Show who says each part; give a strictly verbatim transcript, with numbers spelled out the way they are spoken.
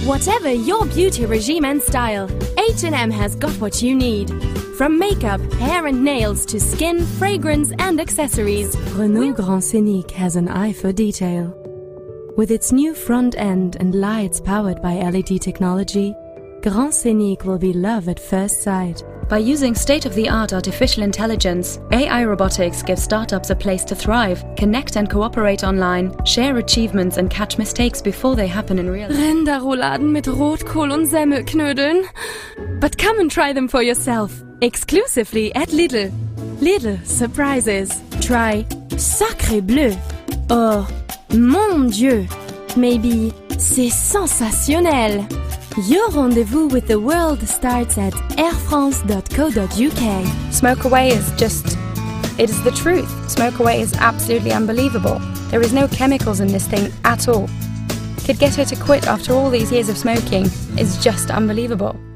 Speaker 1: Whatever your beauty regime and style, H and M has got what you need. From makeup, hair and nails to skin, fragrance and accessories, Renault Grand Scenic has an eye for detail. With its new front end and lights powered by L E D technology, Grand Scenic will be love at first sight. By using state-of-the-art artificial intelligence, A I robotics gives startups a place to thrive, connect and cooperate online, share achievements and catch mistakes before they happen in real life. Rinderrouladen mit Rotkohl und Semmelknödeln. But come and try them for yourself, exclusively at Lidl. Lidl surprises. Try Sacré Bleu. Oh, mon Dieu. Maybe c'est sensationnel. Your rendezvous with the world starts at air france dot co dot u k.
Speaker 2: Smoke Away is just... it is the truth. Smoke Away is absolutely unbelievable. There is no chemicals in this thing at all. Could get her to quit after all these years of smoking is just unbelievable.